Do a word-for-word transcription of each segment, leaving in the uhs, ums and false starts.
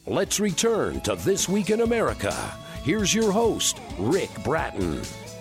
Let's return to This Week in America. Here's your host, Rick Bratton.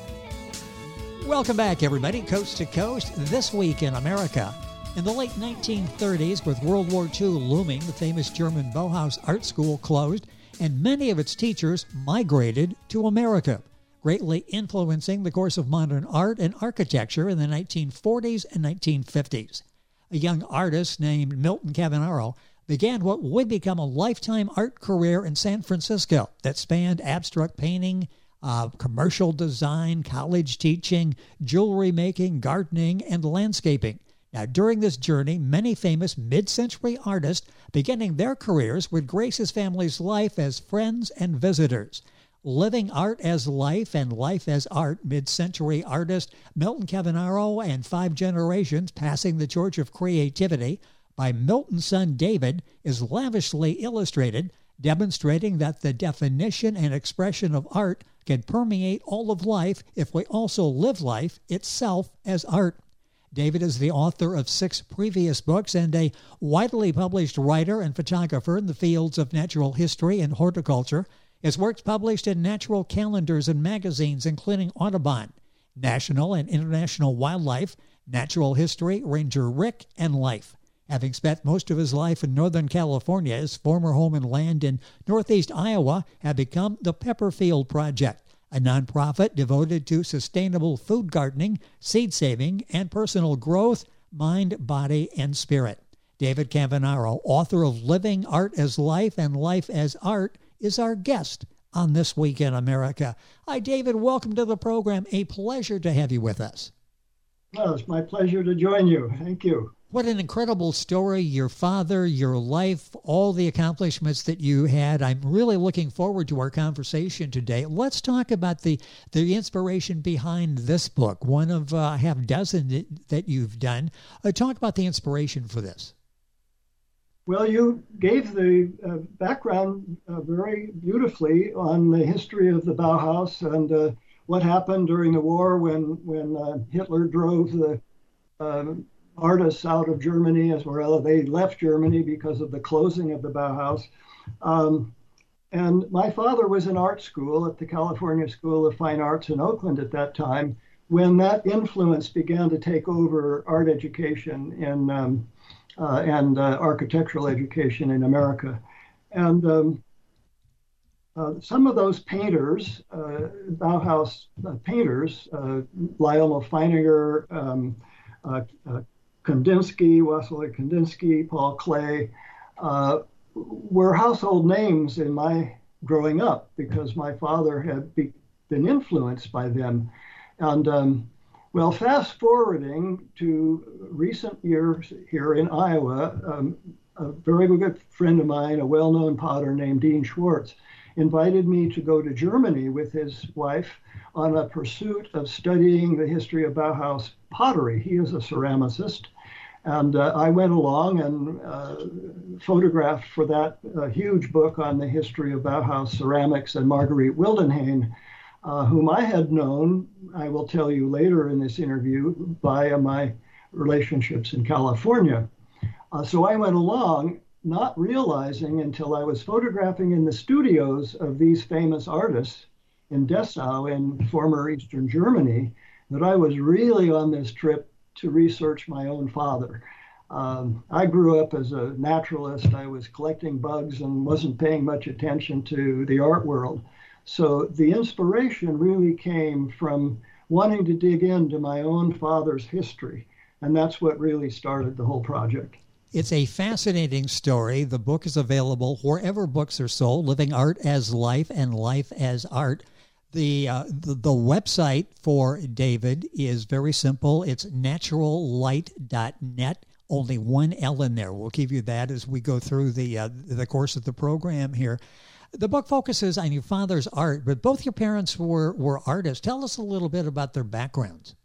Welcome back, everybody, coast to coast. This Week in America. In the late nineteen thirties, with World War Two looming, the famous German Bauhaus art school closed, and many of its teachers migrated to America, greatly influencing the course of modern art and architecture in the nineteen forties and nineteen fifties. A young artist named Milton Cavanaro began what would become a lifetime art career in San Francisco that spanned abstract painting, uh, commercial design, college teaching, jewelry making, gardening, and landscaping. Now, during this journey, many famous mid-century artists beginning their careers would grace his family's life as friends and visitors. Living art as life and life as art, mid-century artist Milton Cavanaro and five generations passing the torch of creativity by Milton's son David is lavishly illustrated, demonstrating that the definition and expression of art can permeate all of life if we also live life itself as art. David is the author of six previous books and a widely published writer and photographer in the fields of natural history and horticulture. His works published in natural calendars and magazines, including Audubon, National and International Wildlife, Natural History, Ranger Rick, and Life. Having spent most of his life in Northern California, his former home and land in Northeast Iowa had become the Pepperfield Project, a nonprofit devoted to sustainable food gardening, seed saving, and personal growth, mind, body, and spirit. David Cavanaro, author of Living Art as Life and Life as Art, is our guest on This Week in America. Hi, David. Welcome to the program. A pleasure to have you with us. Well, it's my pleasure to join you. Thank you. What an incredible story, your father, your life, all the accomplishments that you had. I'm really looking forward to our conversation today. Let's talk about the, the inspiration behind this book, one of uh, a half dozen that, that you've done. Uh, talk about the inspiration for this. Well, you gave the uh, background uh, very beautifully on the history of the Bauhaus and uh, what happened during the war when, when uh, Hitler drove the uh, artists out of Germany, as well. They left Germany because of the closing of the Bauhaus. Um, and my father was in art school at the California School of Fine Arts in Oakland at that time, when that influence began to take over art education in, um, uh, and uh, architectural education in America. And um, uh, some of those painters, uh, Bauhaus uh, painters, uh, Lionel Feininger, um, uh, uh, Kandinsky, Wassily Kandinsky, Paul Klee, uh, were household names in my growing up because my father had be, been influenced by them. And um, well, fast forwarding to recent years here in Iowa, um, a very good friend of mine, a well-known potter named Dean Schwartz, invited me to go to Germany with his wife on a pursuit of studying the history of Bauhaus pottery. He is a ceramicist. And uh, I went along and uh, photographed for that uh, huge book on the history of Bauhaus ceramics, and Marguerite Wildenhain, uh, whom I had known, I will tell you later in this interview, via my relationships in California. Uh, so I went along, not realizing until I was photographing in the studios of these famous artists in Dessau in former Eastern Germany, that I was really on this trip to research my own father. Um, I grew up as a naturalist. I was collecting bugs and wasn't paying much attention to the art world. So the inspiration really came from wanting to dig into my own father's history. And that's what really started the whole project. It's a fascinating story. The book is available wherever books are sold, Living Art as Life and Life as Art. The, uh, the the website for David is very simple. It's natural light dot net. Only one L in there. We'll give you that as we go through the uh, the course of the program here. The book focuses on your father's art, but both your parents were, were artists. Tell us a little bit about their backgrounds.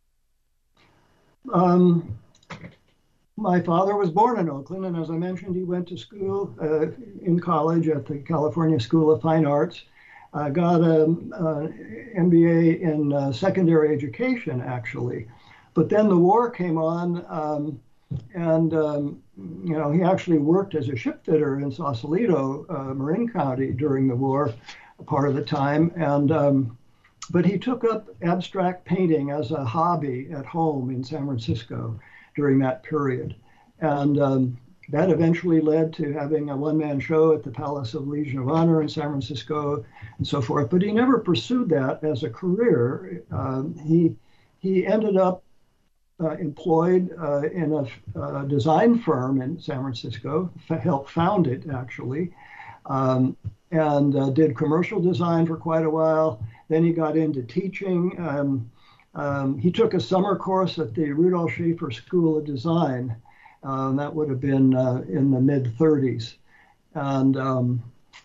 Um, my father was born in Oakland, and as I mentioned, he went to school uh, in college at the California School of Fine Arts. I uh, got an M B A in uh, secondary education, actually. But then the war came on, um, and um, you know, he actually worked as a ship fitter in Sausalito, uh, Marin County during the war, part of the time. And um, but he took up abstract painting as a hobby at home in San Francisco during that period. And um, that eventually led to having a one-man show at the Palace of Legion of Honor in San Francisco and so forth. But he never pursued that as a career. Um, he he ended up uh, employed uh, in a uh, design firm in San Francisco, helped found it actually, um, and uh, did commercial design for quite a while. Then he got into teaching. Um, um, he took a summer course at the Rudolf Schaefer School of Design. Uh, that would have been uh, in the mid thirties, and um,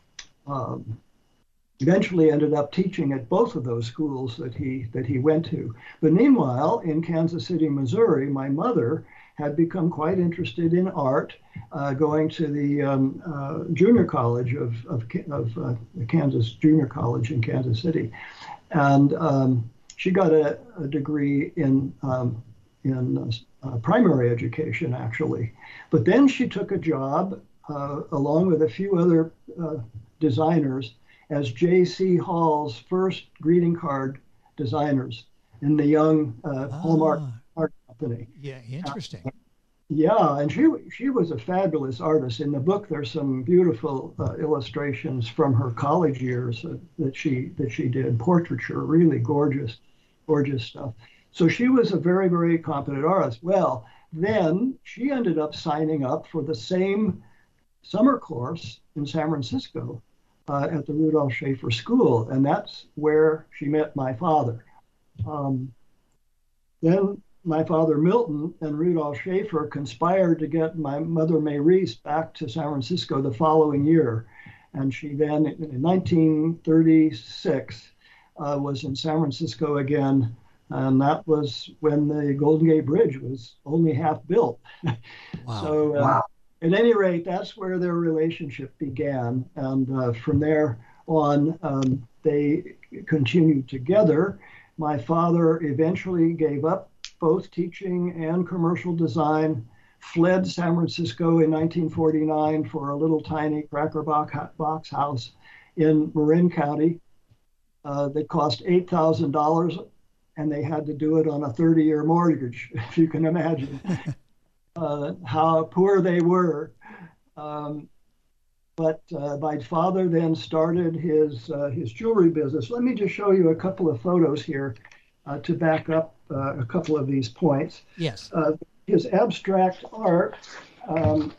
um, eventually ended up teaching at both of those schools that he that he went to. But meanwhile, in Kansas City, Missouri, my mother had become quite interested in art, uh, going to the um, uh, junior college of of, of uh, the Kansas Junior College in Kansas City, and um, she got a, a degree in um, in uh, Uh, primary education, actually. But then she took a job, uh, along with a few other uh, designers, as J C Hall's first greeting card designers in the young uh, ah. Hallmark Art Company. Yeah, interesting. Uh, yeah, and she she was a fabulous artist. In the book, there's some beautiful uh, illustrations from her college years uh, that she that she did, portraiture, really gorgeous, gorgeous stuff. So she was a very, very competent artist. Well, then she ended up signing up for the same summer course in San Francisco uh, at the Rudolf Schaefer School, and that's where she met my father. Um, then my father Milton and Rudolf Schaefer conspired to get my mother Maurice back to San Francisco the following year, and she then, in nineteen thirty-six, uh, was in San Francisco again. And that was when the Golden Gate Bridge was only half built. Wow. So uh, wow. At any rate, that's where their relationship began. And uh, from there on, um, they continued together. My father eventually gave up both teaching and commercial design, fled San Francisco in nineteen forty-nine for a little tiny cracker box house in Marin County uh, that cost eight thousand dollars. And they had to do it on a thirty-year mortgage, if you can imagine uh, how poor they were. Um, but uh, my father then started his uh, his jewelry business. Let me just show you a couple of photos here uh, to back up uh, a couple of these points. Yes. Uh, his abstract art, um,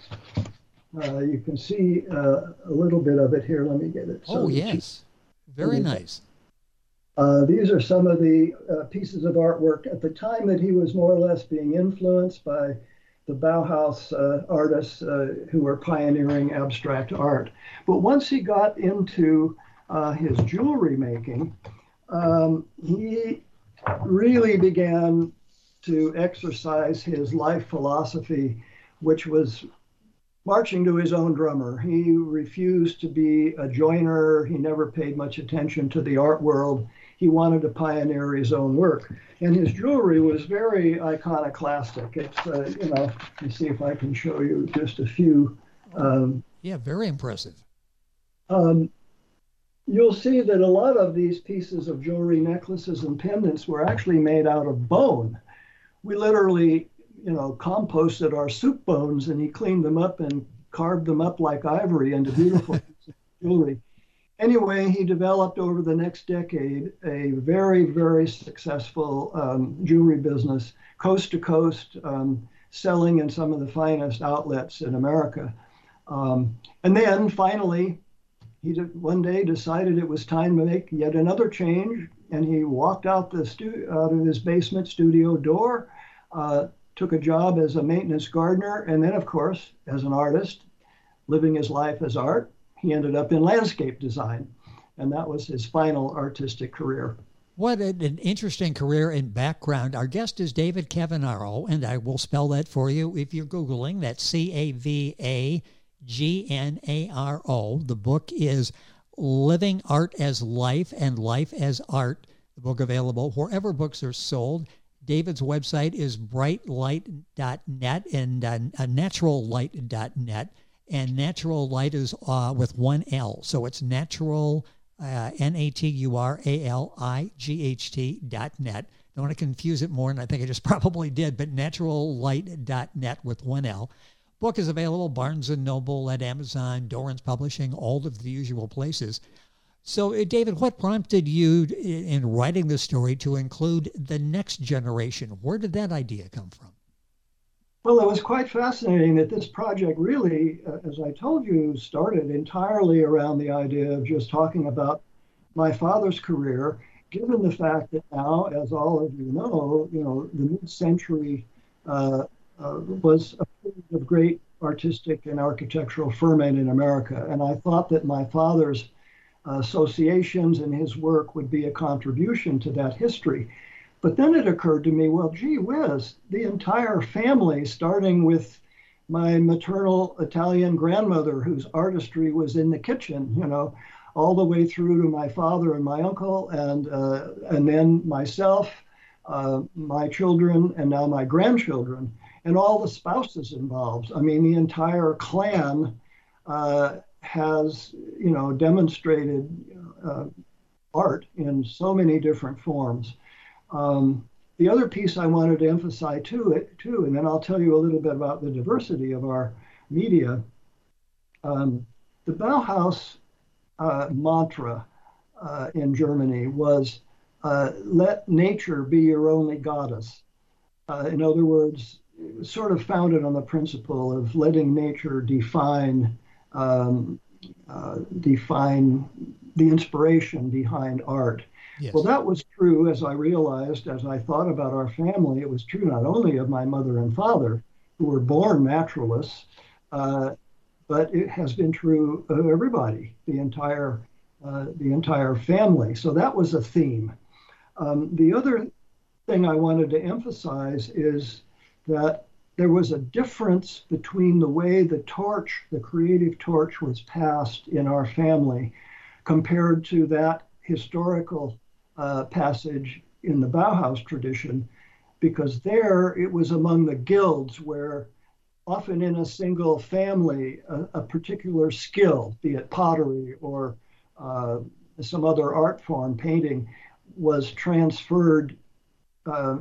uh, you can see uh, a little bit of it here. Let me get it. So oh, yes. Very nice. Uh, these are some of the uh, pieces of artwork at the time that he was more or less being influenced by the Bauhaus uh, artists uh, who were pioneering abstract art. But once he got into uh, his jewelry making, um, he really began to exercise his life philosophy, which was marching to his own drummer. He refused to be a joiner. He never paid much attention to the art world. He wanted to pioneer his own work. And his jewelry was very iconoclastic. It's, uh, you know, let me see if I can show you just a few. Um, yeah, very impressive. Um, you'll see that a lot of these pieces of jewelry, necklaces and pendants were actually made out of bone. We literally, you know, composted our soup bones, and he cleaned them up and carved them up like ivory into beautiful jewelry. Anyway, he developed over the next decade a very, very successful um, jewelry business, coast to coast, um, selling in some of the finest outlets in America. Um, and then finally, he did, one day decided it was time to make yet another change, and he walked out, the stu- out of his basement studio door, uh, took a job as a maintenance gardener, and then, of course, as an artist, living his life as art. He ended up in landscape design, and that was his final artistic career. What an interesting career and background. Our guest is David Cavagnaro, and I will spell that for you if you're Googling. That's C A V A G N A R O. The book is Living Art as Life and Life as Art. The book available wherever books are sold. David's website is bright light dot net and uh, natural light dot net. And Natural Light is uh, with one L. So it's natural, uh, N A T U R A L I G H T dot net. Don't want to confuse it more, and I think I just probably did, but natural light dot net with one L. Book is available, Barnes and Noble, at Amazon, Dorrance Publishing, all of the usual places. So, uh, David, what prompted you in, in writing this story to include the next generation? Where did that idea come from? Well, it was quite fascinating that this project really, uh, as I told you, started entirely around the idea of just talking about my father's career, given the fact that now, as all of you know, you know, the mid-century uh, uh, was a period of great artistic and architectural ferment in America. And I thought that my father's associations and his work would be a contribution to that history. But then it occurred to me, well, gee whiz, the entire family, starting with my maternal Italian grandmother, whose artistry was in the kitchen, you know, all the way through to my father and my uncle, and uh, and then myself, uh, my children, and now my grandchildren, and all the spouses involved. I mean, the entire clan uh, has, you know, demonstrated uh, art in so many different forms. Um, the other piece I wanted to emphasize too, it, too, and then I'll tell you a little bit about the diversity of our media. Um, the Bauhaus uh, mantra uh, in Germany was, uh, let nature be your only goddess. Uh, in other words, it was sort of founded on the principle of letting nature define, um, uh, define the inspiration behind art. Yes. Well, that was true, as I realized, as I thought about our family. It was true not only of my mother and father, who were born naturalists, uh, but it has been true of everybody, the entire, uh, the entire family. So that was a theme. Um, the other thing I wanted to emphasize is that there was a difference between the way the torch, the creative torch, was passed in our family compared to that historical Uh, passage in the Bauhaus tradition, because there it was among the guilds where often in a single family, a, a particular skill, be it pottery or uh, some other art form, painting, was transferred uh,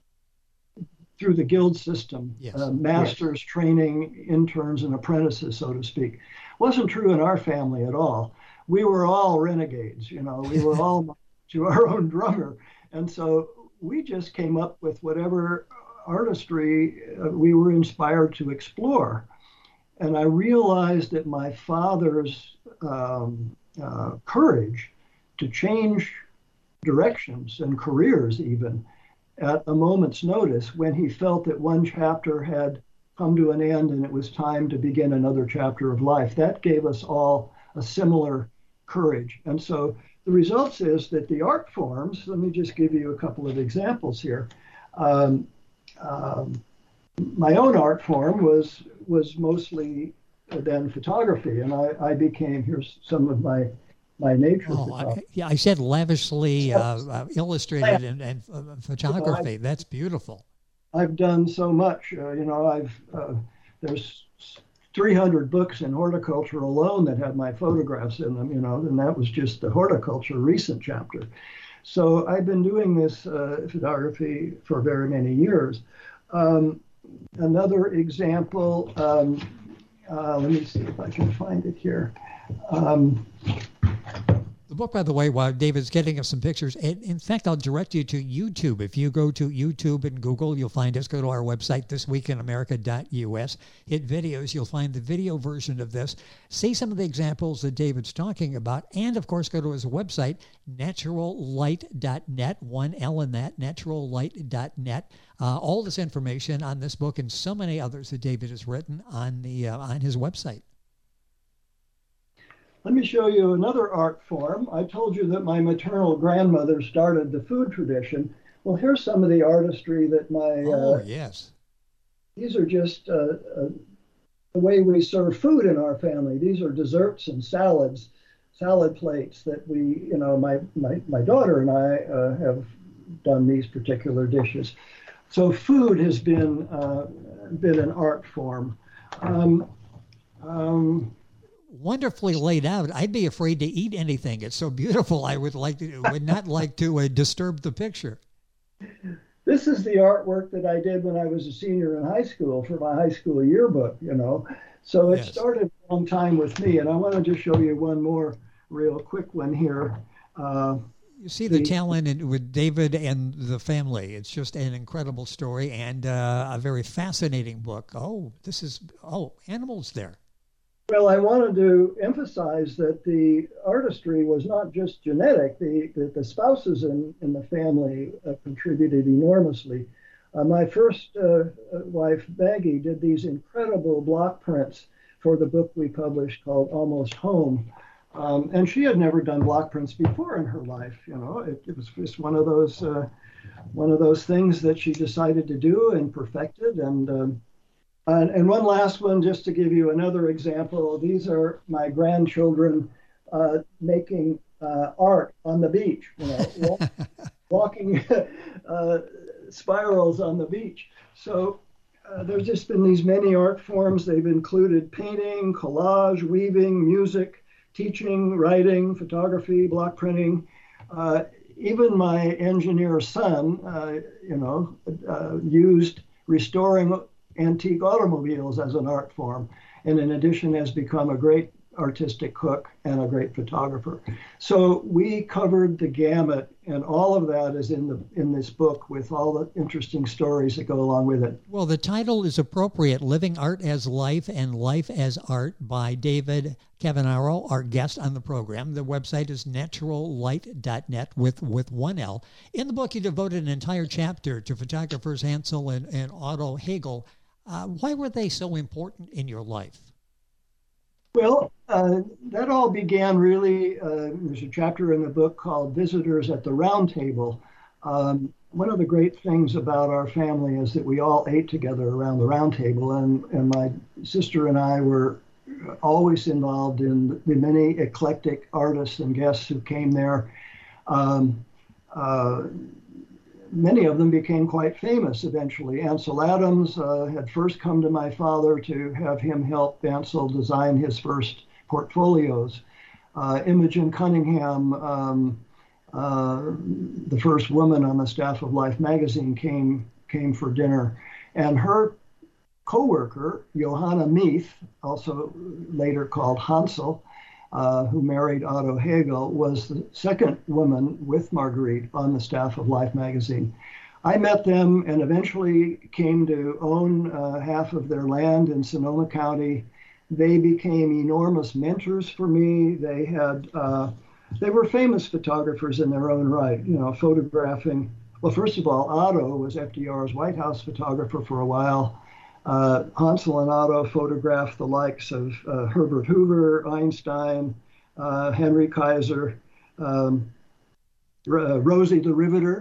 through the guild system. Yes. Uh, masters, yes. Training, interns, and apprentices, so to speak. Wasn't true in our family at all. We were all renegades, you know, we were all to our own drummer. And so we just came up with whatever artistry uh, we were inspired to explore. And I realized that my father's um, uh, courage to change directions and careers even at a moment's notice, when he felt that one chapter had come to an end and it was time to begin another chapter of life, that gave us all a similar courage. And so the results is that the art forms, let me just give you a couple of examples here. Um, um, my own art form was was mostly then photography, and I, I became, here's some of my my nature oh, photography. I, yeah, I said lavishly uh, uh, illustrated and, and uh, photography. You know, That's beautiful. I've done so much. Uh, you know, I've uh, there's three hundred books in horticulture alone that have my photographs in them, you know, and that was just the horticulture recent chapter. So I've been doing this uh, photography for very many years. Um, another example, um, uh, let me see if I can find it here. Um, The book, by the way, while David's getting us some pictures, and in fact, I'll direct you to YouTube. If you go to YouTube and Google, you'll find us. Go to our website, this week in america dot U S. Hit videos. You'll find the video version of this. See some of the examples that David's talking about. And, of course, go to his website, natural light dot net, one L in that, natural light dot net. Uh, all this information on this book and so many others that David has written on the uh, on his website. Let me show you another art form. I told you that my maternal grandmother started the food tradition. Well, here's some of the artistry that my... Oh, uh, yes. These are just uh, uh, the way we serve food in our family. These are desserts and salads, salad plates that we, you know, my, my, my daughter and I uh, have done these particular dishes. So food has been uh, been an art form. Um, um, Wonderfully laid out. I'd be afraid to eat anything. It's so beautiful. I would like to, would not like to uh, disturb the picture. This is the artwork that I did when I was a senior in high school for my high school yearbook, you know. So it yes. started a long time with me, and I want to just show you one more real quick one here. Uh, you see the, the talent in, with David and the family. It's just an incredible story and uh, a very fascinating book. Oh, this is, oh, animals there. Well, I wanted to emphasize that the artistry was not just genetic. The, the, the spouses in, in the family uh, contributed enormously. Uh, my first uh, wife, Maggie, did these incredible block prints for the book we published called Almost Home. Um, and she had never done block prints before in her life. You know, it, it was just one of those uh, one of those things that she decided to do and perfected. And um, And, and one last one, just to give you another example. These are my grandchildren uh, making uh, art on the beach, you know, walk, walking uh, spirals on the beach. So uh, there's just been these many art forms. They've included painting, collage, weaving, music, teaching, writing, photography, block printing. Uh, even my engineer son, uh, you know, uh, used restoring antique automobiles as an art form, and in addition has become a great artistic cook and a great photographer. So we covered the gamut, and all of that is in the in this book with all the interesting stories that go along with it. Well, the title is appropriate, Living Art as Life and Life as Art by David Cavanauro, our guest on the program. The website is natural light dot net with, with one L. In the book, you devoted an entire chapter to photographers Hansel and, and Otto Hegel. Uh, why were they so important in your life? Well, uh, that all began really, uh, there's a chapter in the book called Visitors at the Round Table. Um, one of the great things about our family is that we all ate together around the round table, and, and my sister and I were always involved in the many eclectic artists and guests who came there. Um, uh, Many of them became quite famous eventually. Ansel Adams uh, had first come to my father to have him help Ansel design his first portfolios. Uh, Imogen Cunningham, um, uh, the first woman on the staff of Life magazine, came came for dinner. And her co-worker, Johanna Meath, also later called Hansel, Uh, who married Otto Hegel, was the second woman with Marguerite on the staff of Life magazine. I met them and eventually came to own uh, half of their land in Sonoma County. They became enormous mentors for me. They had, uh, they were famous photographers in their own right, you know, photographing. Well, first of all, Otto was F D R's White House photographer for a while. Uh, Hansel and Otto photographed the likes of uh, Herbert Hoover, Einstein, uh, Henry Kaiser, um, uh, Rosie the Riveter.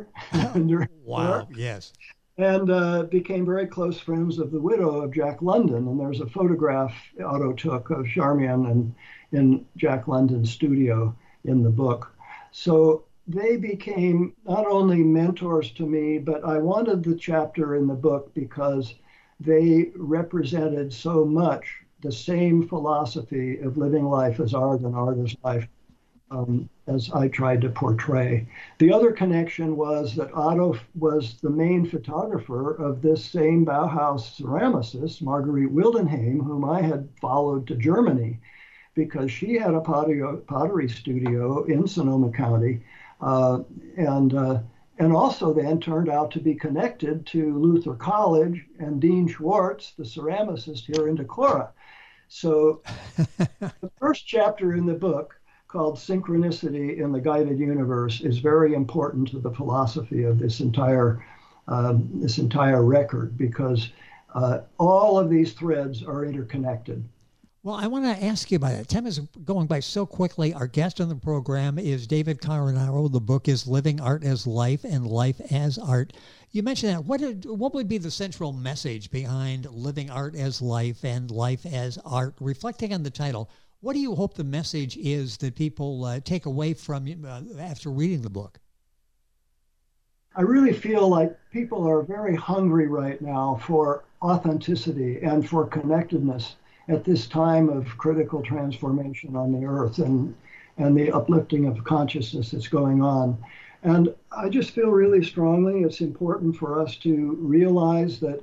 Wow, yes. And uh, became very close friends of the widow of Jack London. And there's a photograph Otto took of Charmian and in Jack London's studio in the book. So they became not only mentors to me, but I wanted the chapter in the book because they represented so much the same philosophy of living life as art and art as life um, as I tried to portray. The other connection was that Otto was the main photographer of this same Bauhaus ceramicist, Marguerite Wildenheim, whom I had followed to Germany because she had a pottery, pottery studio in Sonoma County. Uh, and uh, And also then turned out to be connected to Luther College and Dean Schwartz, the ceramicist here in Decorah. So the first chapter in the book, called Synchronicity in the Guided Universe, is very important to the philosophy of this entire, um, this entire record, because uh, all of these threads are interconnected. Well, I want to ask you about it. Time is going by so quickly. Our guest on the program is David Cavanauro. The book is Living Art as Life and Life as Art. You mentioned that. What did, what would be the central message behind Living Art as Life and Life as Art? Reflecting on the title, what do you hope the message is that people uh, take away from uh, after reading the book? I really feel like people are very hungry right now for authenticity and for connectedness at this time of critical transformation on the earth and, and the uplifting of consciousness that's going on. And I just feel really strongly it's important for us to realize that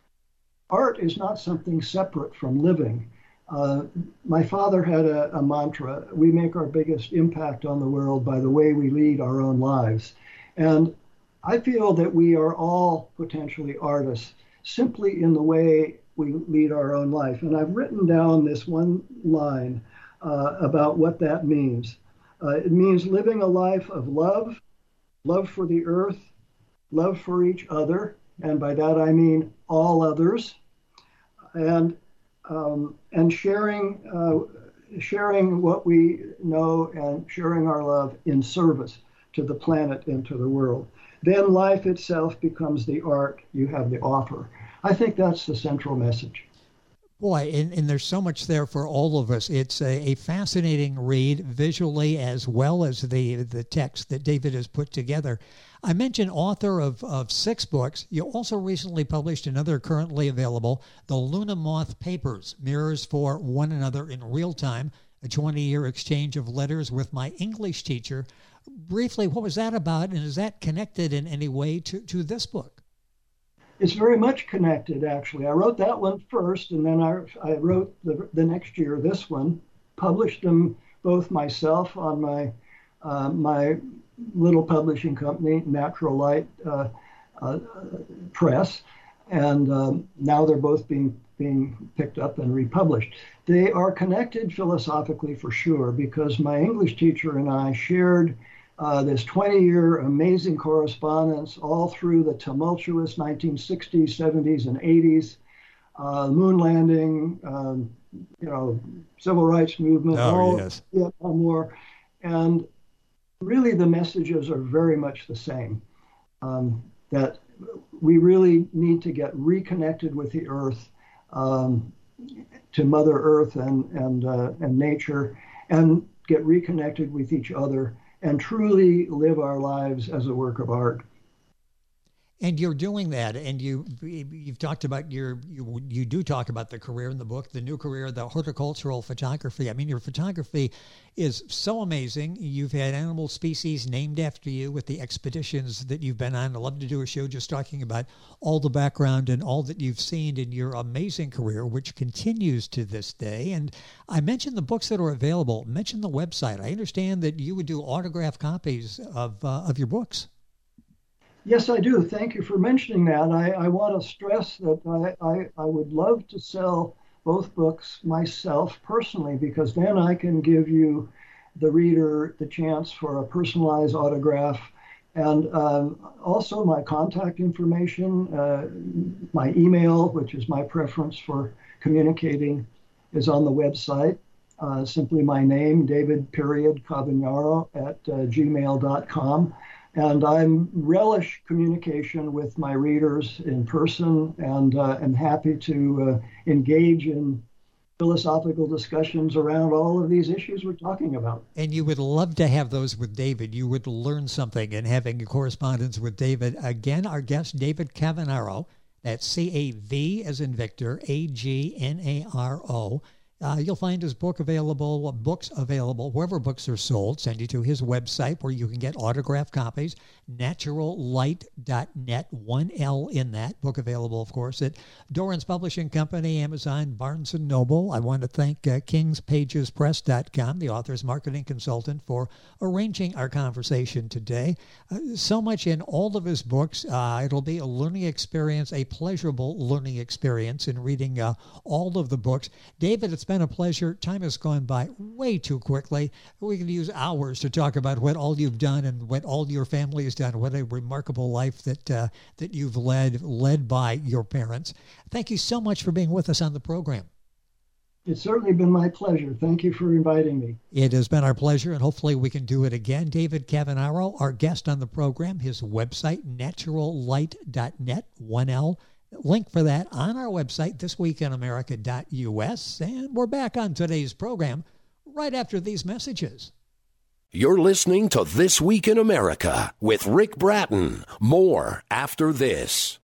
art is not something separate from living. Uh, my father had a, a mantra: we make our biggest impact on the world by the way we lead our own lives. And I feel that we are all potentially artists simply in the way we lead our own life. And I've written down this one line uh, about what that means. Uh, it means living a life of love, love for the earth, love for each other, and by that I mean all others, and um, and sharing uh, sharing what we know and sharing our love in service to the planet and to the world. Then life itself becomes the art you have to offer. I think that's the central message. Boy, and, and there's so much there for all of us. It's a, a fascinating read visually as well as the, the text that David has put together. I mentioned author of, of six books. You also recently published another currently available, The Luna Moth Papers, Mirrors for One Another in Real Time, a twenty-year exchange of letters with my English teacher. Briefly, what was that about, and is that connected in any way to, to this book? It's very much connected, actually. I wrote that one first, and then I, I wrote the, the next year this one, published them both myself on my uh, my little publishing company, Natural Light uh, uh, Press, and um, now they're both being being picked up and republished. They are connected philosophically for sure, because my English teacher and I shared Uh, this twenty-year amazing correspondence all through the tumultuous nineteen sixties, seventies, and eighties, uh, moon landing, um, you know, civil rights movement, oh, all yes. Vietnam War, and really the messages are very much the same. Um, that we really need to get reconnected with the earth, um, to Mother Earth and and uh, and nature, and get reconnected with each other, and truly live our lives as a work of art. And you're doing that, and you you've talked about your you you do talk about the career in the book, the new career, the horticultural photography. I mean, your photography is so amazing. You've had animal species named after you with the expeditions that you've been on. I'd love to do a show just talking about all the background and all that you've seen in your amazing career, which continues to this day. And I mentioned the books that are available. Mention the website. I understand that you would do autographed copies of uh, of your books. Yes, I do. Thank you for mentioning that. I, I want to stress that I, I, I would love to sell both books myself personally, because then I can give you, the reader, the chance for a personalized autograph. And um, also my contact information, uh, my email, which is my preference for communicating, is on the website. Uh, simply my name, David period Cavagnaro at uh, gmail dot com. And I relish communication with my readers in person, and uh, am happy to uh, engage in philosophical discussions around all of these issues we're talking about. And you would love to have those with David. You would learn something in having a correspondence with David. Again, our guest, David Cavagnaro. That's C A V as in Victor, A G N A R O. Uh, you'll find his book available, books available, wherever books are sold. Send you to his website where you can get autographed copies, natural light dot net, one L in that. Book available, of course, at Dorrance Publishing Company, Amazon, Barnes and Noble. I want to thank uh, kings pages press dot com, the author's marketing consultant, for arranging our conversation today. Uh, so much in all of his books. Uh, it'll be a learning experience, a pleasurable learning experience in reading uh, all of the books. David, it's been a pleasure. Time has gone by way too quickly. We can use hours to talk about what all you've done and what all your family has done. What a remarkable life that uh, that you've led, led by your parents. Thank you so much for being with us on the program. It's certainly been my pleasure. Thank you for inviting me. It has been our pleasure, and hopefully we can do it again. David Cavagnaro, our guest on the program, his website, natural light dot net, one L. Link for that on our website, this week in america dot U S. And we're back on today's program right after these messages. You're listening to This Week in America with Rick Bratton. More after this.